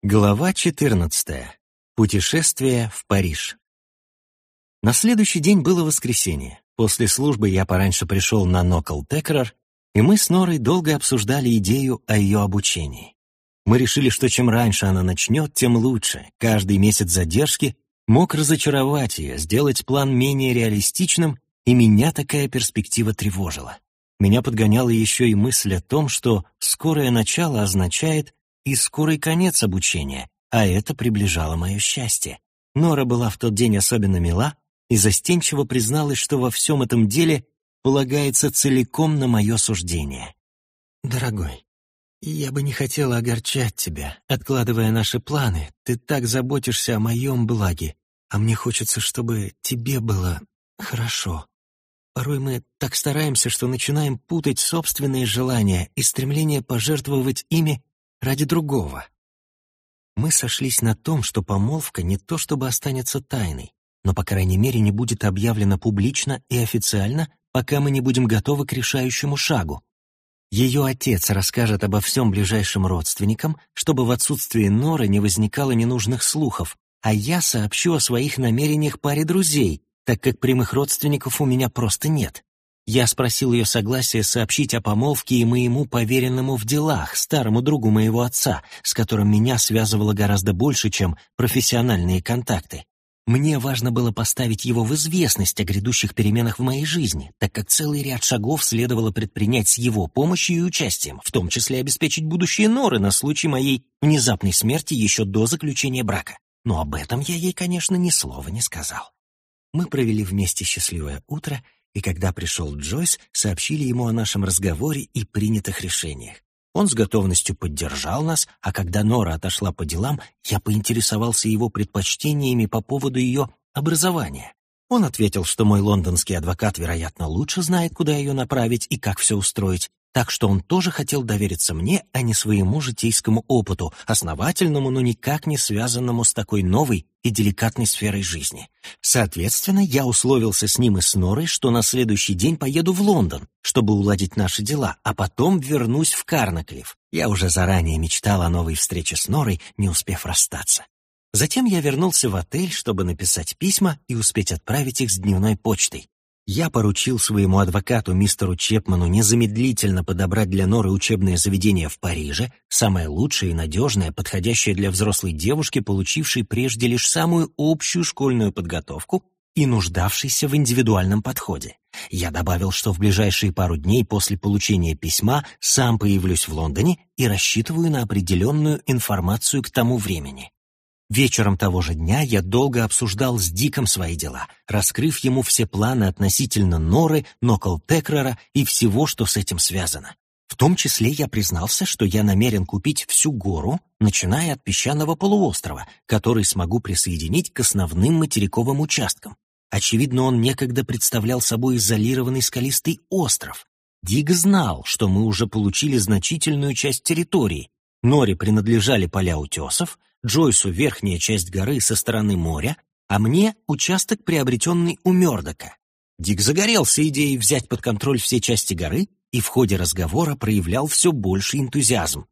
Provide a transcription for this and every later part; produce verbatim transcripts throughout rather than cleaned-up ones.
Глава четырнадцатая. Путешествие в Париж. На следующий день было воскресенье. После службы я пораньше пришел на Нокл Текерар, и мы с Норой долго обсуждали идею о ее обучении. Мы решили, что чем раньше она начнет, тем лучше. Каждый месяц задержки мог разочаровать ее, сделать план менее реалистичным, и меня такая перспектива тревожила. Меня подгоняла еще и мысль о том, что скорое начало означает и скорый конец обучения, а это приближало мое счастье. Нора была в тот день особенно мила и застенчиво призналась, что во всем этом деле полагается целиком на мое суждение. «Дорогой, я бы не хотела огорчать тебя, откладывая наши планы. Ты так заботишься о моем благе, а мне хочется, чтобы тебе было хорошо. Порой мы так стараемся, что начинаем путать собственные желания и стремление пожертвовать ими ради другого». Мы сошлись на том, что помолвка не то чтобы останется тайной, но, по крайней мере, не будет объявлена публично и официально, пока мы не будем готовы к решающему шагу. Ее отец расскажет обо всем ближайшим родственникам, чтобы в отсутствие Норы не возникало ненужных слухов, а я сообщу о своих намерениях паре друзей, так как прямых родственников у меня просто нет. Я спросил ее согласия сообщить о помолвке и моему поверенному в делах, старому другу моего отца, с которым меня связывало гораздо больше, чем профессиональные контакты. Мне важно было поставить его в известность о грядущих переменах в моей жизни, так как целый ряд шагов следовало предпринять с его помощью и участием, в том числе обеспечить будущее Норы на случай моей внезапной смерти еще до заключения брака. Но об этом я ей, конечно, ни слова не сказал. Мы провели вместе счастливое утро, и когда пришел Джойс, сообщили ему о нашем разговоре и принятых решениях. Он с готовностью поддержал нас, а когда Нора отошла по делам, я поинтересовался его предпочтениями по поводу ее образования. Он ответил, что мой лондонский адвокат, вероятно, лучше знает, куда ее направить и как все устроить, так что он тоже хотел довериться мне, а не своему житейскому опыту, основательному, но никак не связанному с такой новой и деликатной сферой жизни. Соответственно, я условился с ним и с Норой, что на следующий день поеду в Лондон, чтобы уладить наши дела, а потом вернусь в Карнаклифф. Я уже заранее мечтал о новой встрече с Норой, не успев расстаться. Затем я вернулся в отель, чтобы написать письма и успеть отправить их с дневной почтой. Я поручил своему адвокату мистеру Чепману незамедлительно подобрать для Норы учебное заведение в Париже, самое лучшее и надежное, подходящее для взрослой девушки, получившей прежде лишь самую общую школьную подготовку и нуждавшейся в индивидуальном подходе. Я добавил, что в ближайшие пару дней после получения письма сам появлюсь в Лондоне и рассчитываю на определенную информацию к тому времени. Вечером того же дня я долго обсуждал с Диком свои дела, раскрыв ему все планы относительно Норы, Нокл Текерара и всего, что с этим связано. В том числе я признался, что я намерен купить всю гору, начиная от песчаного полуострова, который смогу присоединить к основным материковым участкам. Очевидно, он некогда представлял собой изолированный скалистый остров. Дик знал, что мы уже получили значительную часть территории. Норе принадлежали поля утесов, Джойсу верхняя часть горы со стороны моря, а мне участок, приобретенный у Мёрдока. Дик загорелся идеей взять под контроль все части горы и в ходе разговора проявлял все больше энтузиазм.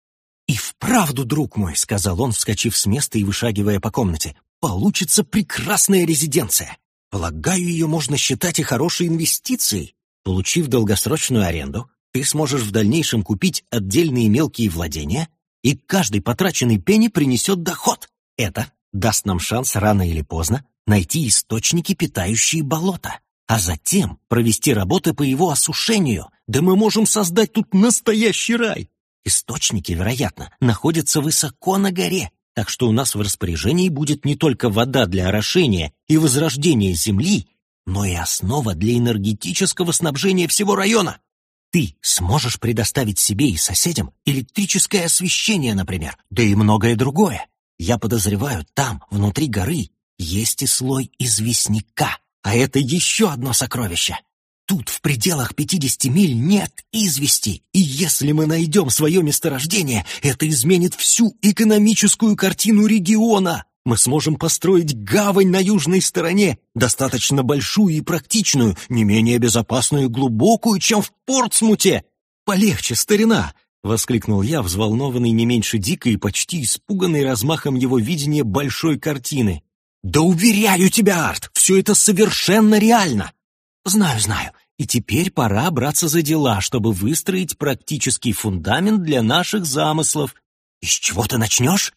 «И вправду, друг мой», — сказал он, вскочив с места и вышагивая по комнате, «получится прекрасная резиденция. Полагаю, ее можно считать и хорошей инвестицией. Получив долгосрочную аренду, ты сможешь в дальнейшем купить отдельные мелкие владения, и каждый потраченный пенни принесет доход. Это даст нам шанс рано или поздно найти источники, питающие болото, а затем провести работы по его осушению. Да мы можем создать тут настоящий рай. Источники, вероятно, находятся высоко на горе, так что у нас в распоряжении будет не только вода для орошения и возрождения земли, но и основа для энергетического снабжения всего района. Ты сможешь предоставить себе и соседям электрическое освещение, например, да и многое другое. Я подозреваю, там, внутри горы, есть и слой известняка, а это еще одно сокровище. Тут в пределах пятидесяти миль нет извести, и если мы найдем свое месторождение, это изменит всю экономическую картину региона. Мы сможем построить гавань на южной стороне, достаточно большую и практичную, не менее безопасную и глубокую, чем в Портсмуте. Полегче, старина. — воскликнул я, взволнованный не меньше Дика и почти испуганный размахом его видения большой картины. «Да уверяю тебя, Арт, все это совершенно реально!» «Знаю, знаю. И теперь пора браться за дела, чтобы выстроить практический фундамент для наших замыслов. И с чего ты начнешь?»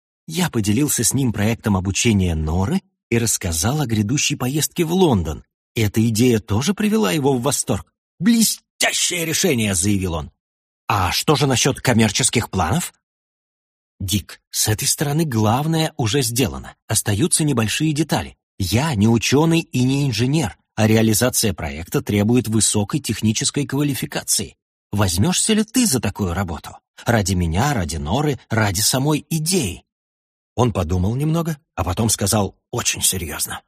Я поделился с ним проектом обучения Норы и рассказал о грядущей поездке в Лондон. Эта идея тоже привела его в восторг. «Блестящее решение!» — заявил он. «А что же насчет коммерческих планов?» «Дик, с этой стороны главное уже сделано. Остаются небольшие детали. Я не ученый и не инженер, а реализация проекта требует высокой технической квалификации. Возьмешься ли ты за такую работу? Ради меня, ради Норы, ради самой идеи?» Он подумал немного, а потом сказал очень серьезно.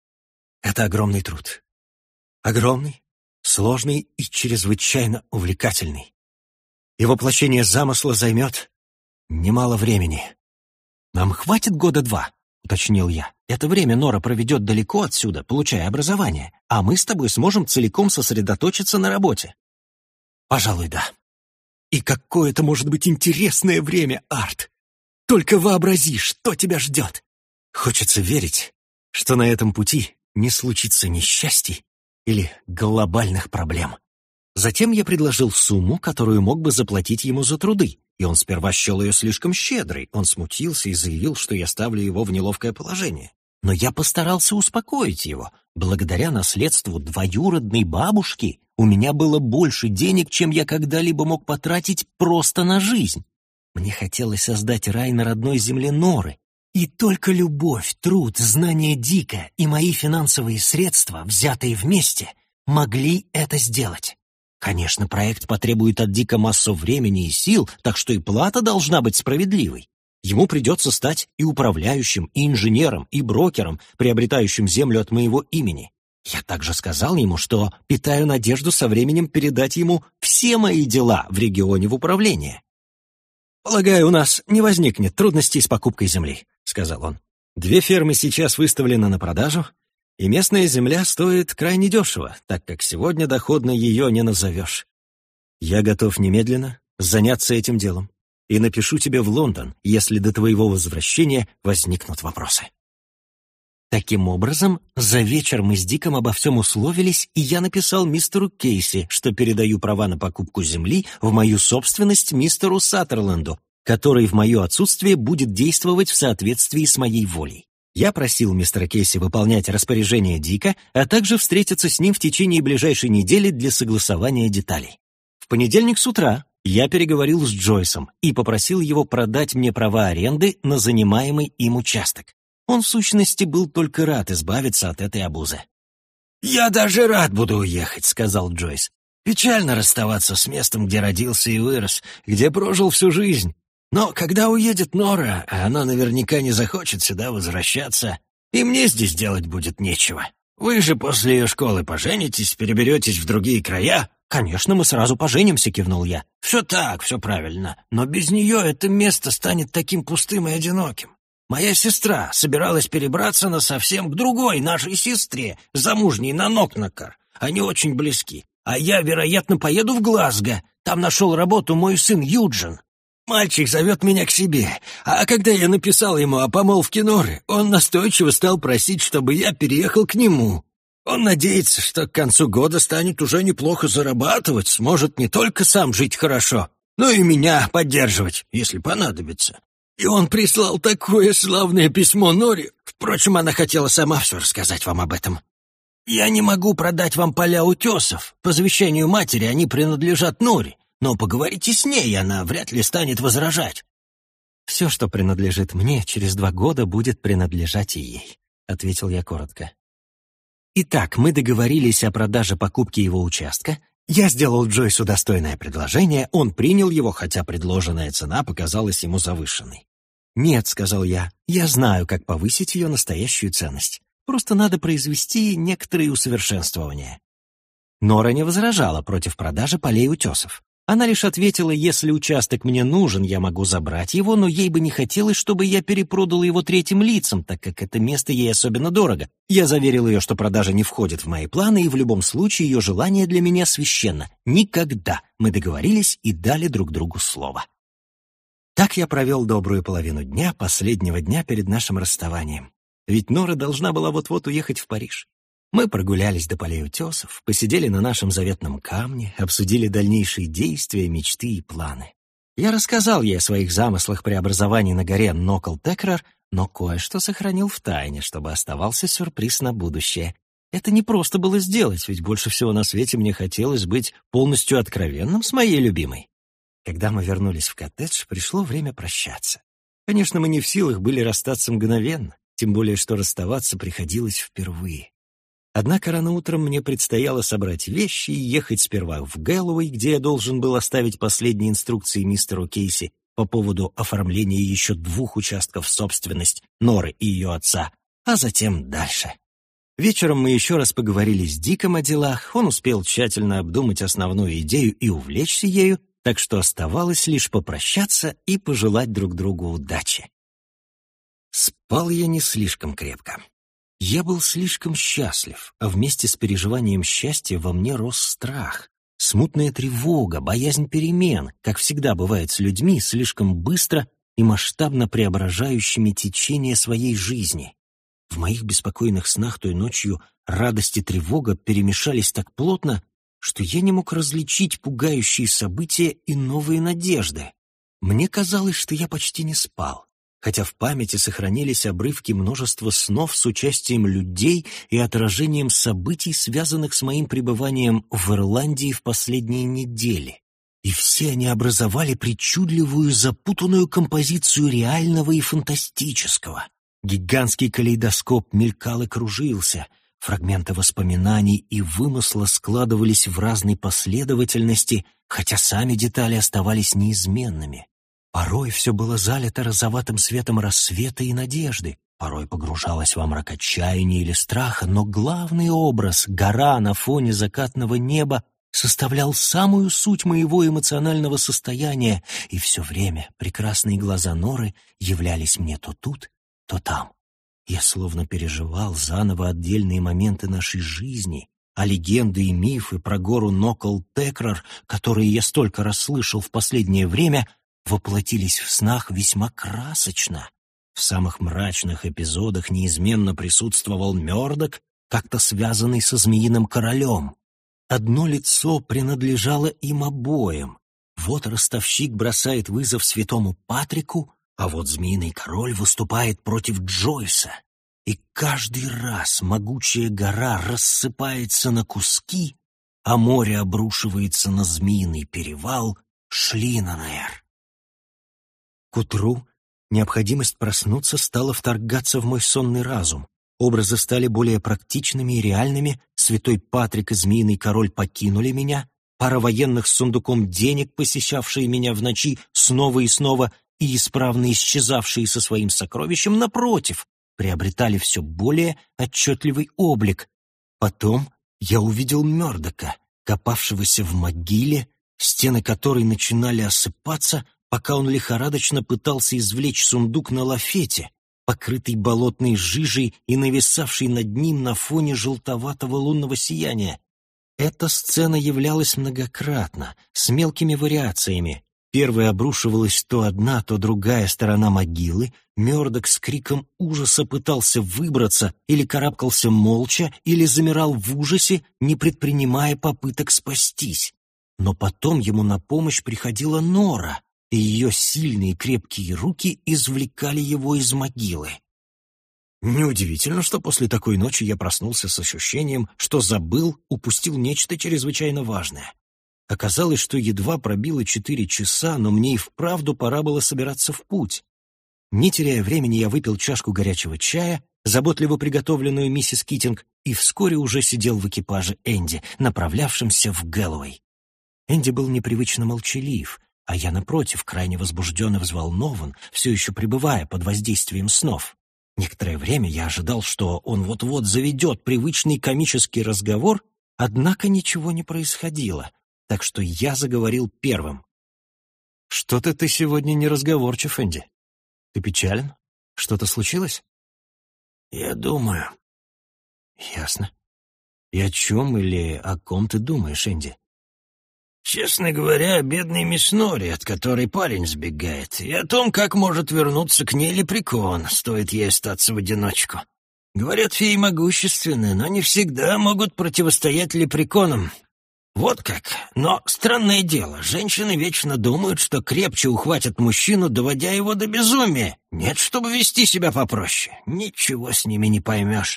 «Это огромный труд. Огромный, сложный и чрезвычайно увлекательный. И воплощение замысла займет немало времени. Нам хватит года два», — уточнил я. «Это время Нора проведет далеко отсюда, получая образование, а мы с тобой сможем целиком сосредоточиться на работе». «Пожалуй, да. И какое это может быть интересное время, Арт! Только вообрази, что тебя ждет! Хочется верить, что на этом пути не случится несчастий или глобальных проблем». Затем я предложил сумму, которую мог бы заплатить ему за труды, и он сперва счел ее слишком щедрой. Он смутился и заявил, что я ставлю его в неловкое положение. Но я постарался успокоить его. Благодаря наследству двоюродной бабушки у меня было больше денег, чем я когда-либо мог потратить просто на жизнь. Мне хотелось создать рай на родной земле Норы. И только любовь, труд, знания Дика и мои финансовые средства, взятые вместе, могли это сделать. Конечно, проект потребует от Дика массу времени и сил, так что и плата должна быть справедливой. Ему придется стать и управляющим, и инженером, и брокером, приобретающим землю от моего имени. Я также сказал ему, что питаю надежду со временем передать ему все мои дела в регионе в управление. «Полагаю, у нас не возникнет трудностей с покупкой земли», — сказал он. «Две фермы сейчас выставлены на продажу, и местная земля стоит крайне дешево, так как сегодня доходно ее не назовешь. Я готов немедленно заняться этим делом и напишу тебе в Лондон, если до твоего возвращения возникнут вопросы». Таким образом, за вечер мы с Диком обо всем условились, и я написал мистеру Кейси, что передаю права на покупку земли в мою собственность мистеру Саттерленду, который в мое отсутствие будет действовать в соответствии с моей волей. Я просил мистера Кейси выполнять распоряжения Дика, а также встретиться с ним в течение ближайшей недели для согласования деталей. В понедельник с утра я переговорил с Джойсом и попросил его продать мне права аренды на занимаемый им участок. Он, в сущности, был только рад избавиться от этой обузы. «Я даже рад буду уехать», — сказал Джойс. «Печально расставаться с местом, где родился и вырос, где прожил всю жизнь. Но когда уедет Нора, а она наверняка не захочет сюда возвращаться, и мне здесь делать будет нечего. Вы же после ее школы поженитесь, переберетесь в другие края». «Конечно, мы сразу поженимся», — кивнул я. «Все так, все правильно, но без нее это место станет таким пустым и одиноким. Моя сестра собиралась перебраться на совсем к другой нашей сестре, замужней на Нокнакар. Они очень близки. А я, вероятно, поеду в Глазго. Там нашел работу мой сын Юджин. Мальчик зовет меня к себе. А когда я написал ему о помолвке Норы, он настойчиво стал просить, чтобы я переехал к нему. Он надеется, что к концу года станет уже неплохо зарабатывать, сможет не только сам жить хорошо, но и меня поддерживать, если понадобится. И он прислал такое славное письмо Норе. Впрочем, она хотела сама все рассказать вам об этом. Я не могу продать вам поля утесов. По завещанию матери они принадлежат Норе. Но поговорите с ней, она вряд ли станет возражать. «Все, что принадлежит мне, через два года будет принадлежать и ей», — ответил я коротко. Итак, мы договорились о продаже покупки его участка. Я сделал Джойсу достойное предложение, он принял его, хотя предложенная цена показалась ему завышенной. «Нет», — сказал я, — «я знаю, как повысить ее настоящую ценность. Просто надо произвести некоторые усовершенствования». Нора не возражала против продажи полей утесов. Она лишь ответила, если участок мне нужен, я могу забрать его, но ей бы не хотелось, чтобы я перепродал его третьим лицам, так как это место ей особенно дорого. Я заверил ее, что продажа не входит в мои планы, и в любом случае ее желание для меня священно. Никогда. Мы договорились и дали друг другу слово. Так я провел добрую половину дня, последнего дня перед нашим расставанием. Ведь Нора должна была вот-вот уехать в Париж. Мы прогулялись до полей утесов, посидели на нашем заветном камне, обсудили дальнейшие действия, мечты и планы. Я рассказал ей о своих замыслах преобразований на горе Нокл-Текрар, но кое-что сохранил в тайне, чтобы оставался сюрприз на будущее. Это не просто было сделать, ведь больше всего на свете мне хотелось быть полностью откровенным с моей любимой. Когда мы вернулись в коттедж, пришло время прощаться. Конечно, мы не в силах были расстаться мгновенно, тем более что расставаться приходилось впервые. Однако рано утром мне предстояло собрать вещи и ехать сперва в Гэллоуэй, где я должен был оставить последние инструкции мистеру Кейси по поводу оформления еще двух участков в собственность Норы и ее отца, а затем дальше. Вечером мы еще раз поговорили с Диком о делах, он успел тщательно обдумать основную идею и увлечься ею, так что оставалось лишь попрощаться и пожелать друг другу удачи. Спал я не слишком крепко. Я был слишком счастлив, а вместе с переживанием счастья во мне рос страх, смутная тревога, боязнь перемен, как всегда бывает с людьми, слишком быстро и масштабно преображающими течение своей жизни. В моих беспокойных снах той ночью радость и тревога перемешались так плотно, что я не мог различить пугающие события и новые надежды. Мне казалось, что я почти не спал, хотя в памяти сохранились обрывки множества снов с участием людей и отражением событий, связанных с моим пребыванием в Ирландии в последние недели. И все они образовали причудливую, запутанную композицию реального и фантастического. Гигантский калейдоскоп мелькал и кружился, фрагменты воспоминаний и вымысла складывались в разной последовательности, хотя сами детали оставались неизменными. Порой все было залито розоватым светом рассвета и надежды, порой погружалось во мрак отчаяния или страха, но главный образ — гора на фоне закатного неба — составлял самую суть моего эмоционального состояния, и все время прекрасные глаза Норы являлись мне то тут, то там. Я словно переживал заново отдельные моменты нашей жизни, а легенды и мифы про гору Нокл-Текрар, которые я столько раз слышал в последнее время, воплотились в снах весьма красочно. В самых мрачных эпизодах неизменно присутствовал Мёрдок, как-то связанный со Змеиным Королем. Одно лицо принадлежало им обоим. Вот ростовщик бросает вызов святому Патрику, а вот Змеиный Король выступает против Джойса. И каждый раз могучая гора рассыпается на куски, а море обрушивается на Змеиный перевал Шлинанер. К утру необходимость проснуться стала вторгаться в мой сонный разум. Образы стали более практичными и реальными, святой Патрик и Змеиный Король покинули меня, пара военных с сундуком денег, посещавшие меня в ночи снова и снова и исправно исчезавшие со своим сокровищем, напротив, приобретали все более отчетливый облик. Потом я увидел Мёрдока, копавшегося в могиле, стены которой начинали осыпаться, пока он лихорадочно пытался извлечь сундук на лафете, покрытый болотной жижей и нависавший над ним на фоне желтоватого лунного сияния. Эта сцена являлась многократно, с мелкими вариациями. Первой обрушивалась то одна, то другая сторона могилы, Мёрдок с криком ужаса пытался выбраться, или карабкался молча, или замирал в ужасе, не предпринимая попыток спастись. Но потом ему на помощь приходила Нора, и ее сильные крепкие руки извлекали его из могилы. Неудивительно, что после такой ночи я проснулся с ощущением, что забыл, упустил нечто чрезвычайно важное. Оказалось, что едва пробило четыре часа, но мне и вправду пора было собираться в путь. Не теряя времени, я выпил чашку горячего чая, заботливо приготовленную миссис Китинг, и вскоре уже сидел в экипаже Энди, направлявшемся в Гэллоуэй. Энди был непривычно молчалив, а я, напротив, крайне возбужден и взволнован, все еще пребывая под воздействием снов. Некоторое время я ожидал, что он вот-вот заведет привычный комический разговор, однако ничего не происходило. так что я заговорил первым. «Что-то ты сегодня неразговорчив, Энди. Ты печален? Что-то случилось?» «Я думаю». «Ясно. И о чем или о ком ты думаешь, Энди?» «Честно говоря, о бедной мисс Нори, от которой парень сбегает, и о том, как может вернуться к ней лепрекон, стоит ей остаться в одиночку. Говорят, феи могущественны, но не всегда могут противостоять лепреконам. Вот как. Но странное дело, женщины вечно думают, что крепче ухватят мужчину, доводя его до безумия. Нет, чтобы вести себя попроще. Ничего с ними не поймешь».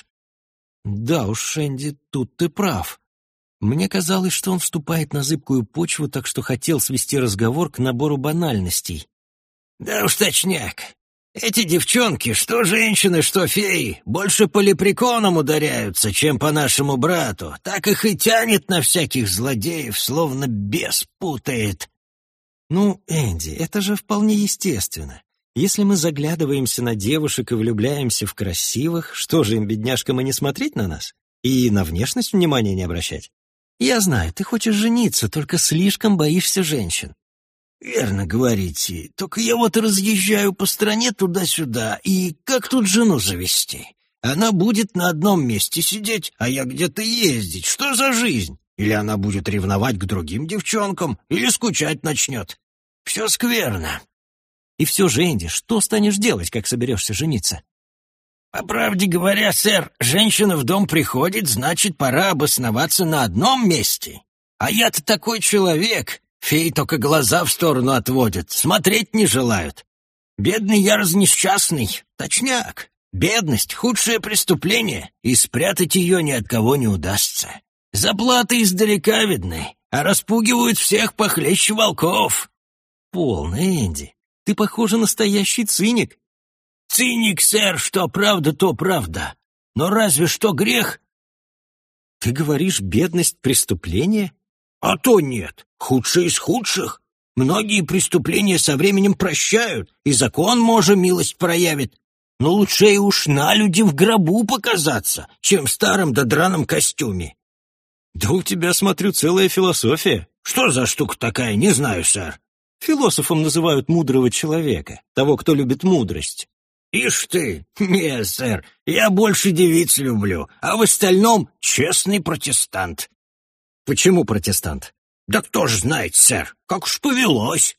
«Да уж, Энди, тут ты прав. Мне казалось, что он вступает на зыбкую почву, так что хотел свести разговор к набору банальностей». «Да уж точняк. Эти девчонки, что женщины, что феи, больше по лепреконам ударяются, чем по нашему брату. Так их и тянет на всяких злодеев, словно бес путает». «Ну, Энди, это же вполне естественно. Если мы заглядываемся на девушек и влюбляемся в красивых, что же им, бедняжкам, и не смотреть на нас? И на внешность внимания не обращать? Я знаю, ты хочешь жениться, только слишком боишься женщин». «Верно говорите, только я вот разъезжаю по стране туда-сюда, и как тут жену завести? Она будет на одном месте сидеть, а я где-то ездить. Что за жизнь? Или она будет ревновать к другим девчонкам, или скучать начнет. Все скверно». «И все же, Энди, что станешь делать, как соберешься жениться?» «По правде говоря, сэр, женщина в дом приходит, значит, пора обосноваться на одном месте. А я-то такой человек, феи только глаза в сторону отводят, смотреть не желают. Бедный я разнесчастный, точняк. Бедность — худшее преступление, и спрятать ее ни от кого не удастся. Заплаты издалека видны, а распугивают всех похлеще волков». «Полно, Энди, ты, похоже, настоящий циник». «Циник, сэр, что правда, то правда. Но разве что грех?» «Ты говоришь, бедность — преступление?» «А то нет. Худшее из худших. Многие преступления со временем прощают, и закон, може, милость проявит. Но лучше и уж на люди в гробу показаться, чем в старом да драном костюме». «Да у тебя, смотрю, целая философия». «Что за штука такая, не знаю, сэр». «Философом называют мудрого человека, того, кто любит мудрость». «Ишь ты! Не, сэр, я больше девиц люблю, а в остальном честный протестант». «Почему протестант?» «Да кто ж знает, сэр, как уж повелось».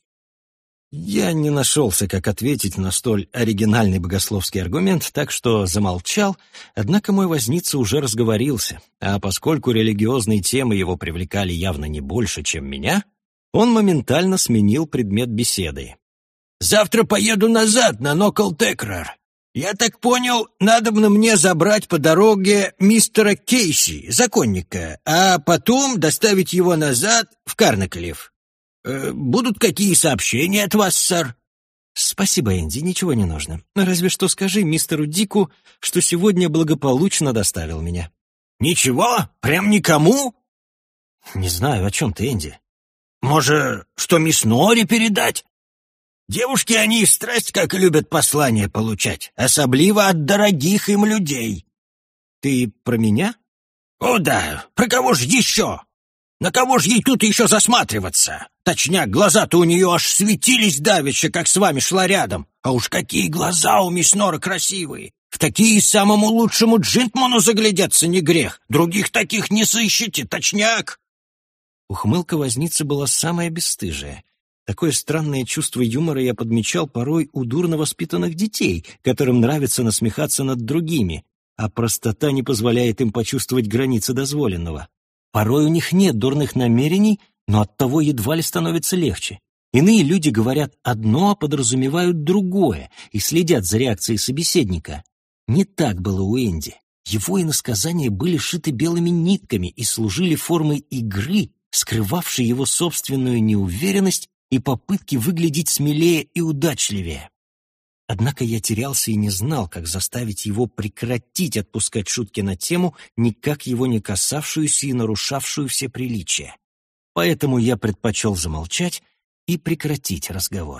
Я не нашелся, как ответить на столь оригинальный богословский аргумент, так что замолчал, однако мой возница уже разговорился, а поскольку религиозные темы его привлекали явно не больше, чем меня, он моментально сменил предмет беседы. «Завтра поеду назад на Нокл-Текрар. Я так понял, надобно мне забрать по дороге мистера Кейси, законника, а потом доставить его назад в Карнаклифф. Э, будут какие сообщения от вас, сэр?» «Спасибо, Энди, ничего не нужно. Разве что скажи мистеру Дику, что сегодня благополучно доставил меня». «Ничего? Прям никому?» «Не знаю, о чем ты, Энди». «Может, что мисс Нори передать? Девушки, они страсть как любят послания получать, особливо от дорогих им людей». «Ты про меня?» «О да, про кого ж еще? На кого ж ей тут еще засматриваться? Точняк, глаза-то у нее аж светились давеча, как с вами шла рядом. А уж какие глаза у мисс Норы красивые! В такие самому лучшему джентльмену заглядеться не грех. Других таких не сыщете, точняк!» Ухмылка возницы была самая бесстыжая. Такое странное чувство юмора я подмечал порой у дурно воспитанных детей, которым нравится насмехаться над другими, а простота не позволяет им почувствовать границы дозволенного. Порой у них нет дурных намерений, но оттого едва ли становится легче. Иные люди говорят одно, а подразумевают другое, и следят за реакцией собеседника. Не так было у Энди. Его иносказания были шиты белыми нитками и служили формой игры, скрывавшей его собственную неуверенность и попытки выглядеть смелее и удачливее. Однако я терялся и не знал, как заставить его прекратить отпускать шутки на тему, никак его не касавшуюся и нарушавшую все приличия. Поэтому я предпочел замолчать и прекратить разговоры.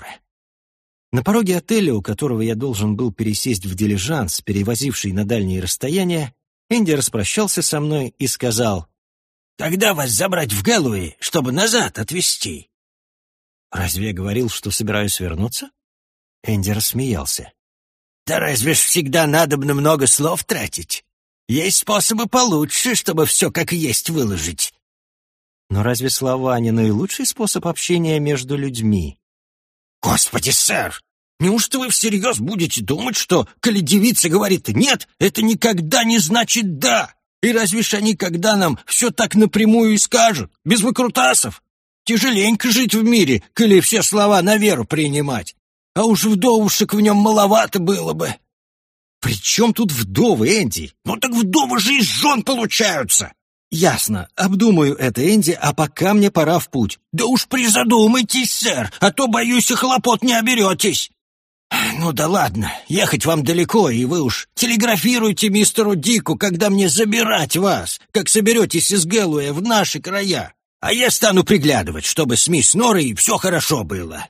На пороге отеля, у которого я должен был пересесть в дилижанс, перевозивший на дальние расстояния, Энди распрощался со мной и сказал: Когда вас забрать в Гэллоуи, чтобы назад отвезти?» «Разве я говорил, что собираюсь вернуться?» Энди рассмеялся. «Да разве ж всегда надобно много слов тратить? Есть способы получше, чтобы все как есть выложить». «Но разве слова не наилучший способ общения между людьми?» «Господи, сэр! Неужто вы всерьез будете думать, что, коли девица говорит «нет», это никогда не значит «да»? И разве ж они когда нам все так напрямую и скажут, без выкрутасов? Тяжеленько жить в мире, коли все слова на веру принимать. А уж вдовушек в нем маловато было бы». «При чем тут вдовы, Энди?» «Ну так вдовы же из жен получаются!» «Ясно. Обдумаю это, Энди, а пока мне пора в путь». «Да уж призадумайтесь, сэр, а то, боюсь, и хлопот не оберетесь». «Ну да ладно, ехать вам далеко, и вы уж телеграфируйте мистеру Дику, когда мне забирать вас, как соберетесь из Гэллоуя в наши края. А я стану приглядывать, чтобы с мисс Норой все хорошо было».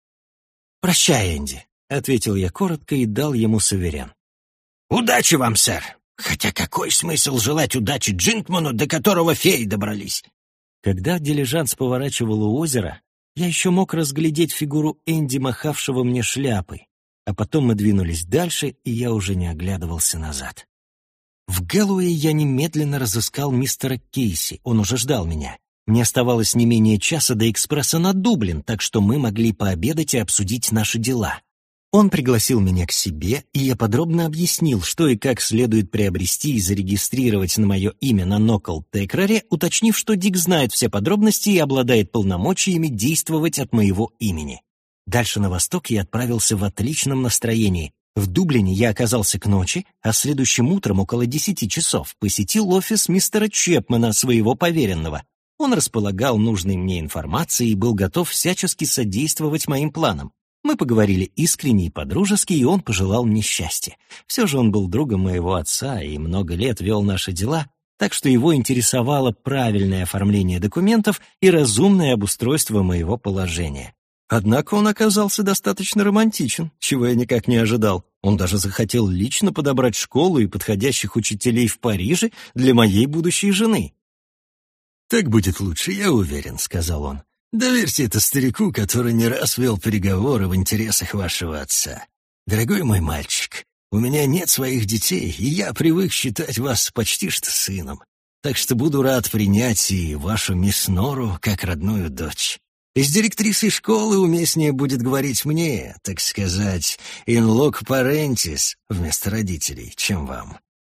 «Прощай, Энди», — ответил я коротко и дал ему суверен. «Удачи вам, сэр. Хотя какой смысл желать удачи джентльмену, до которого феи добрались?» Когда дилижанс поворачивал у озера, я еще мог разглядеть фигуру Энди, махавшего мне шляпой. А потом мы двинулись дальше, и я уже не оглядывался назад. В Гэллоуи я немедленно разыскал мистера Кейси, он уже ждал меня. Мне оставалось не менее часа до экспресса на Дублин, так что мы могли пообедать и обсудить наши дела. Он пригласил меня к себе, и я подробно объяснил, что и как следует приобрести и зарегистрировать на мое имя на Нокл-Текрере, уточнив, что Дик знает все подробности и обладает полномочиями действовать от моего имени. Дальше на восток я отправился в отличном настроении. В Дублине я оказался к ночи, а следующим утром около десяти часов посетил офис мистера Чепмана, своего поверенного. Он располагал нужной мне информацией и был готов всячески содействовать моим планам. Мы поговорили искренне и по-дружески, и он пожелал мне счастья. Все же он был другом моего отца и много лет вел наши дела, так что его интересовало правильное оформление документов и разумное обустройство моего положения. Однако он оказался достаточно романтичен, чего я никак не ожидал. Он даже захотел лично подобрать школу и подходящих учителей в Париже для моей будущей жены. «Так будет лучше, я уверен», — сказал он. «Доверьте это старику, который не раз вел переговоры в интересах вашего отца. Дорогой мой мальчик, у меня нет своих детей, и я привык считать вас почти что сыном, так что буду рад принять и вашу мисс Нору как родную дочь. И с директрисой школы уместнее будет говорить мне, так сказать, in loc parentis вместо родителей, чем вам».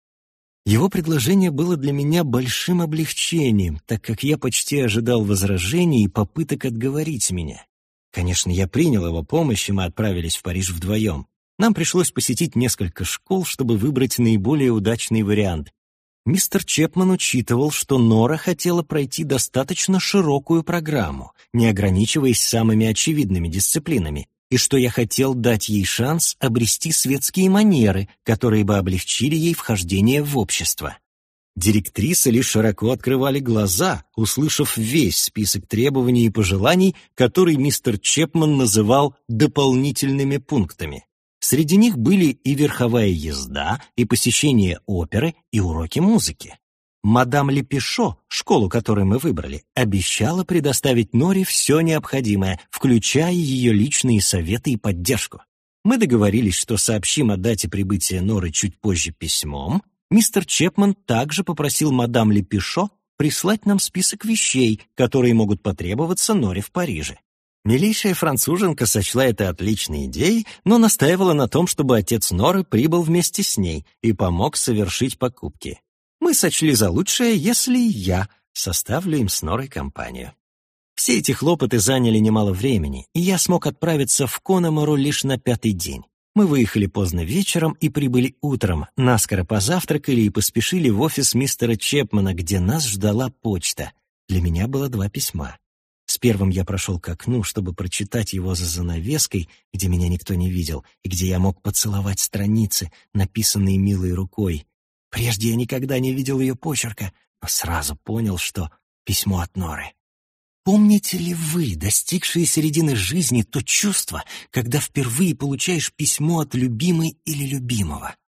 Его предложение было для меня большим облегчением, так как я почти ожидал возражений и попыток отговорить меня. Конечно, я принял его помощь, и мы отправились в Париж вдвоем. Нам пришлось посетить несколько школ, чтобы выбрать наиболее удачный вариант. Мистер Чепман учитывал, что Нора хотела пройти достаточно широкую программу, не ограничиваясь самыми очевидными дисциплинами, и что я хотел дать ей шанс обрести светские манеры, которые бы облегчили ей вхождение в общество. Директрисы лишь широко открывали глаза, услышав весь список требований и пожеланий, который мистер Чепман называл «дополнительными пунктами». Среди них были и верховая езда, и посещение оперы, и уроки музыки. Мадам Лепешо, школу, которую мы выбрали, обещала предоставить Норе все необходимое, включая ее личные советы и поддержку. Мы договорились, что сообщим о дате прибытия Норы чуть позже письмом. Мистер Чепман также попросил мадам Лепешо прислать нам список вещей, которые могут потребоваться Норе в Париже. Милейшая француженка сочла это отличной идеей, но настаивала на том, чтобы отец Норы прибыл вместе с ней и помог совершить покупки. Мы сочли за лучшее, если я составлю им с Норой компанию. Все эти хлопоты заняли немало времени, и я смог отправиться в Коннемору лишь на пятый день. Мы выехали поздно вечером и прибыли утром, наскоро позавтракали и поспешили в офис мистера Чепмана, где нас ждала почта. Для меня было два письма. С первым я прошел к окну, чтобы прочитать его за занавеской, где меня никто не видел, и где я мог поцеловать страницы, написанные милой рукой. Прежде я никогда не видел ее почерка, но сразу понял, что письмо от Норы. Помните ли вы, достигшие середины жизни, то чувство, когда впервые получаешь письмо от любимой или любимого?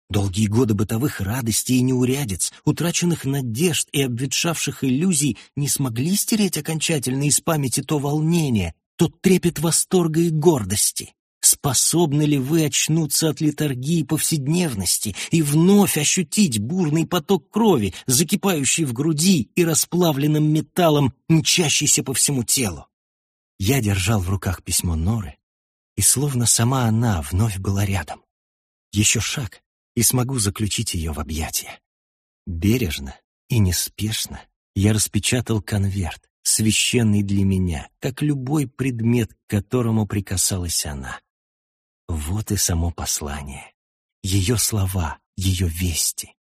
Долгие годы бытовых радостей и неурядиц, утраченных надежд и обветшавших иллюзий не смогли стереть окончательно из памяти то волнение, тот трепет восторга и гордости. Способны ли вы очнуться от летаргии повседневности и вновь ощутить бурный поток крови, закипающий в груди и расплавленным металлом, мчащийся по всему телу? Я держал в руках письмо Норы, и словно сама она вновь была рядом. Еще шаг, и смогу заключить ее в объятия. Бережно и неспешно я распечатал конверт, священный для меня, как любой предмет, к которому прикасалась она. Вот и само послание. Ее слова, ее вести.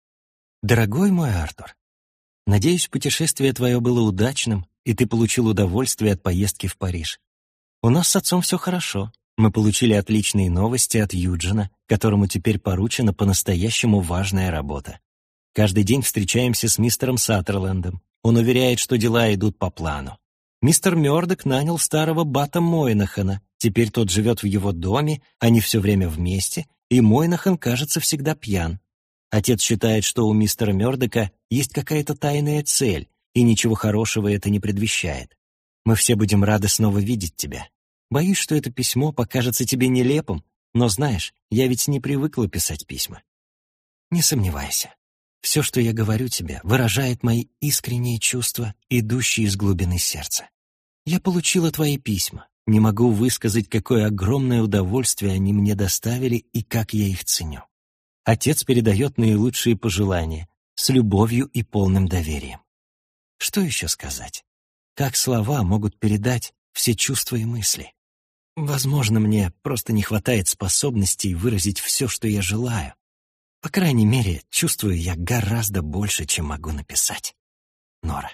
Дорогой мой Артур, надеюсь, путешествие твое было удачным, и ты получил удовольствие от поездки в Париж. У нас с отцом все хорошо. Мы получили отличные новости от Юджина, которому теперь поручена по-настоящему важная работа. Каждый день встречаемся с мистером Саттерлендом. Он уверяет, что дела идут по плану. Мистер Мёрдок нанял старого Бата Мойнахана. Теперь тот живет в его доме, они все время вместе, и Мойнахан, кажется, всегда пьян. Отец считает, что у мистера Мёрдока есть какая-то тайная цель, и ничего хорошего это не предвещает. Мы все будем рады снова видеть тебя. Боюсь, что это письмо покажется тебе нелепым, но знаешь, я ведь не привыкла писать письма. Не сомневайся. Все, что я говорю тебе, выражает мои искренние чувства, идущие из глубины сердца. Я получила твои письма. Не могу высказать, какое огромное удовольствие они мне доставили и как я их ценю. Отец передает наилучшие пожелания, с любовью и полным доверием. Что еще сказать? Как слова могут передать все чувства и мысли? Возможно, мне просто не хватает способностей выразить все, что я желаю. По крайней мере, чувствую я гораздо больше, чем могу написать. Нора.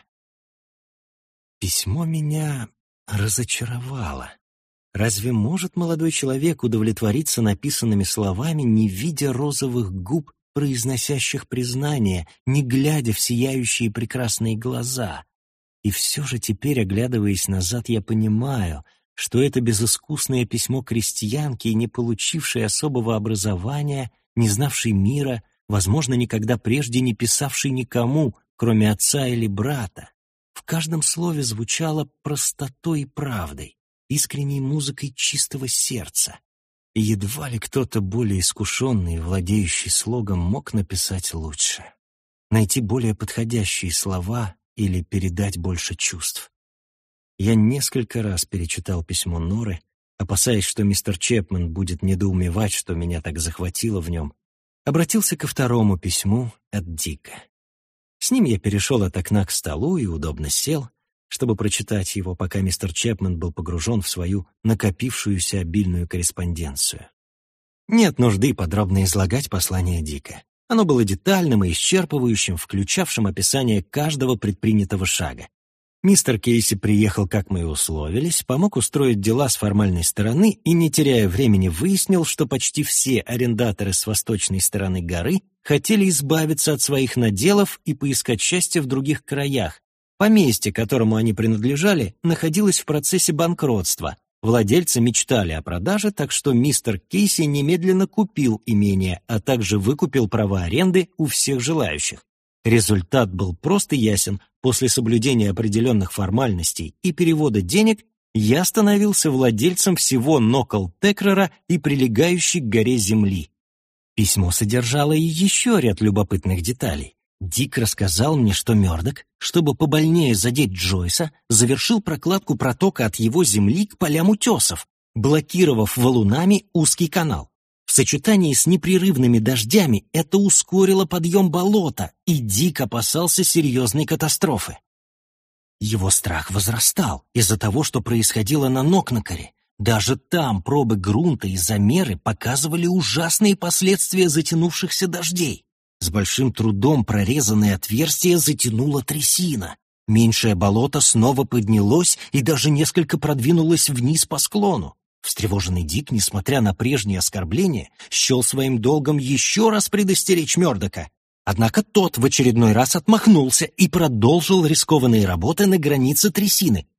Письмо меня разочаровало. Разве может молодой человек удовлетвориться написанными словами, не видя розовых губ, произносящих признание, не глядя в сияющие прекрасные глаза? И все же теперь, оглядываясь назад, я понимаю, что это безыскусное письмо крестьянки, не получившей особого образования, не знавшей мира, возможно, никогда прежде не писавшей никому, кроме отца или брата. В каждом слове звучало простотой и правдой, искренней музыкой чистого сердца. И едва ли кто-то более искушенный и владеющий слогом мог написать лучше, найти более подходящие слова или передать больше чувств. Я несколько раз перечитал письмо Норы, опасаясь, что мистер Чепмен будет недоумевать, что меня так захватило в нем, обратился ко второму письму от Дика. С ним я перешел от окна к столу и удобно сел, чтобы прочитать его, пока мистер Чепмен был погружен в свою накопившуюся обильную корреспонденцию. Нет нужды подробно излагать послание Дика. Оно было детальным и исчерпывающим, включавшим описание каждого предпринятого шага. Мистер Кейси приехал, как мы и условились, помог устроить дела с формальной стороны и, не теряя времени, выяснил, что почти все арендаторы с восточной стороны горы хотели избавиться от своих наделов и поискать счастья в других краях. Поместье, которому они принадлежали, находилось в процессе банкротства. Владельцы мечтали о продаже, так что мистер Кейси немедленно купил имение, а также выкупил права аренды у всех желающих. Результат был прост и ясен. После соблюдения определенных формальностей и перевода денег я становился владельцем всего Нокл-Текрера и прилегающей к горе земли. Письмо содержало и еще ряд любопытных деталей. Дик рассказал мне, что Мёрдок, чтобы побольнее задеть Джойса, завершил прокладку протока от его земли к полям утесов, блокировав валунами узкий канал. В сочетании с непрерывными дождями это ускорило подъем болота, и Дик опасался серьезной катастрофы. Его страх возрастал из-за того, что происходило на Нокнакаре. Даже там пробы грунта и замеры показывали ужасные последствия затянувшихся дождей. С большим трудом прорезанное отверстие затянула трясина. Меньшее болото снова поднялось и даже несколько продвинулось вниз по склону. Встревоженный Дик, несмотря на прежние оскорбления, счел своим долгом еще раз предостеречь Мёрдока. Однако тот в очередной раз отмахнулся и продолжил рискованные работы на границе трясины.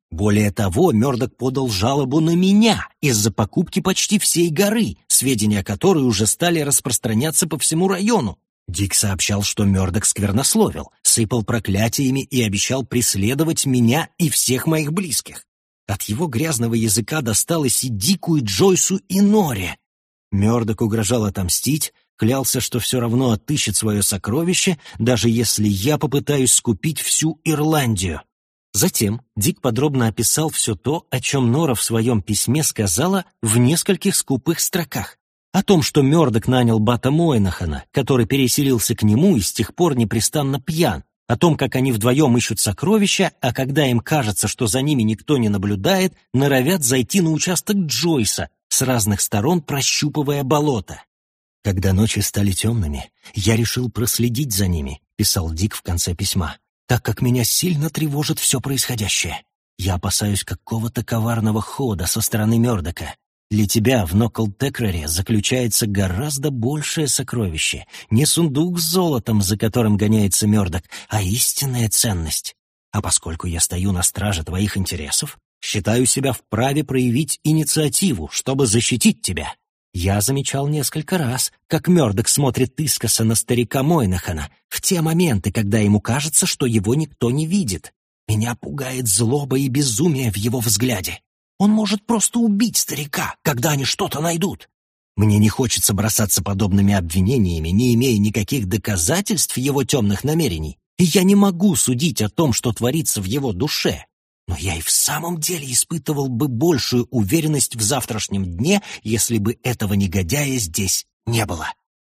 Более того, Мёрдок подал жалобу на меня из-за покупки почти всей горы, сведения о которой уже стали распространяться по всему району. Дик сообщал, что Мёрдок сквернословил, сыпал проклятиями и обещал преследовать меня и всех моих близких. От его грязного языка досталось и Дику, и Джойсу, и Норе. Мёрдок угрожал отомстить, клялся, что все равно отыщет свое сокровище, даже если я попытаюсь скупить всю Ирландию. Затем Дик подробно описал все то, о чем Нора в своем письме сказала в нескольких скупых строках. О том, что Мёрдок нанял Бата Мойнахана, который переселился к нему и с тех пор непрестанно пьян. О том, как они вдвоем ищут сокровища, а когда им кажется, что за ними никто не наблюдает, норовят зайти на участок Джойса, с разных сторон прощупывая болото. «Когда ночи стали темными, я решил проследить за ними», — писал Дик в конце письма, «так как меня сильно тревожит все происходящее. Я опасаюсь какого-то коварного хода со стороны Мёрдока. Для тебя в Нокл-Текрере заключается гораздо большее сокровище, не сундук с золотом, за которым гоняется Мёрдок, а истинная ценность. А поскольку я стою на страже твоих интересов, считаю себя вправе проявить инициативу, чтобы защитить тебя. Я замечал несколько раз, как Мёрдок смотрит искоса на старика Мойнахана в те моменты, когда ему кажется, что его никто не видит. Меня пугает злоба и безумие в его взгляде. Он может просто убить старика, когда они что-то найдут. Мне не хочется бросаться подобными обвинениями, не имея никаких доказательств его темных намерений, и я не могу судить о том, что творится в его душе. Но я и в самом деле испытывал бы большую уверенность в завтрашнем дне, если бы этого негодяя здесь не было».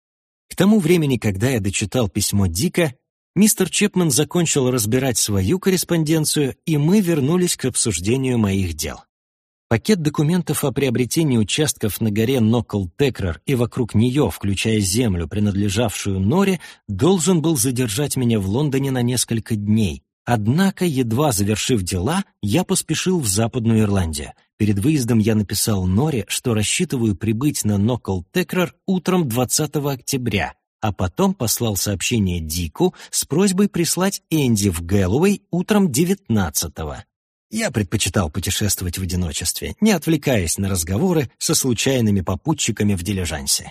К тому времени, когда я дочитал письмо Дика, мистер Чепмен закончил разбирать свою корреспонденцию, и мы вернулись к обсуждению моих дел. Пакет документов о приобретении участков на горе Нокл-Текрер и вокруг нее, включая землю, принадлежавшую Норе, должен был задержать меня в Лондоне на несколько дней. Однако, едва завершив дела, я поспешил в Западную Ирландию. Перед выездом я написал Норе, что рассчитываю прибыть на Нокл-Текрер утром двадцатого октября, а потом послал сообщение Дику с просьбой прислать Энди в Гэллоуэй утром девятнадцатого. Я предпочитал путешествовать в одиночестве, не отвлекаясь на разговоры со случайными попутчиками в дилижансе.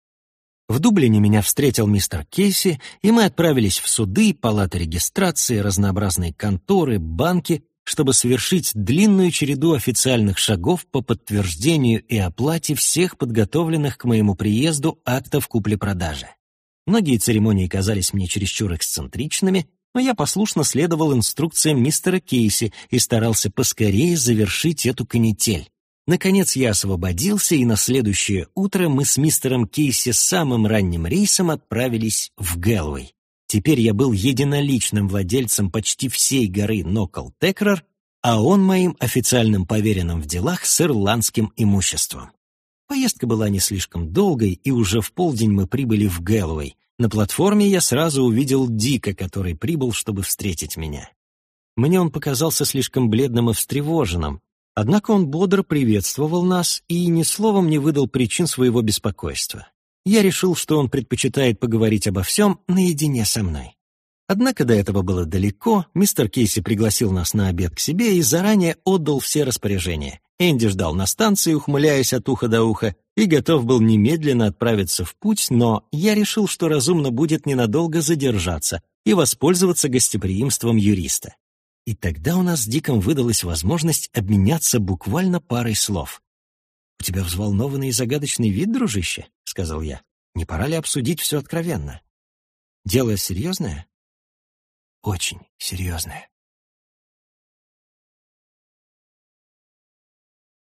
В Дублине меня встретил мистер Кейси, и мы отправились в суды, палаты регистрации, разнообразные конторы, банки, чтобы совершить длинную череду официальных шагов по подтверждению и оплате всех подготовленных к моему приезду актов купли-продажи. Многие церемонии казались мне чересчур эксцентричными, но я послушно следовал инструкциям мистера Кейси и старался поскорее завершить эту канитель. Наконец я освободился, и на следующее утро мы с мистером Кейси самым ранним рейсом отправились в Гэллоуэй. Теперь я был единоличным владельцем почти всей горы Нокл-Текрер, а он моим официальным поверенным в делах с ирландским имуществом. Поездка была не слишком долгой, и уже в полдень мы прибыли в Гэллоуэй. На платформе я сразу увидел Дика, который прибыл, чтобы встретить меня. Мне он показался слишком бледным и встревоженным, однако он бодро приветствовал нас и ни словом не выдал причин своего беспокойства. Я решил, что он предпочитает поговорить обо всем наедине со мной. Однако до этого было далеко, мистер Кейси пригласил нас на обед к себе и заранее отдал все распоряжения. Энди ждал на станции, ухмыляясь от уха до уха, и готов был немедленно отправиться в путь, но я решил, что разумно будет ненадолго задержаться и воспользоваться гостеприимством юриста. И тогда у нас с Диком выдалась возможность обменяться буквально парой слов. «У тебя взволнованный и загадочный вид, дружище», — сказал я. «Не пора ли обсудить все откровенно?» «Дело серьезное?» «Очень серьезное».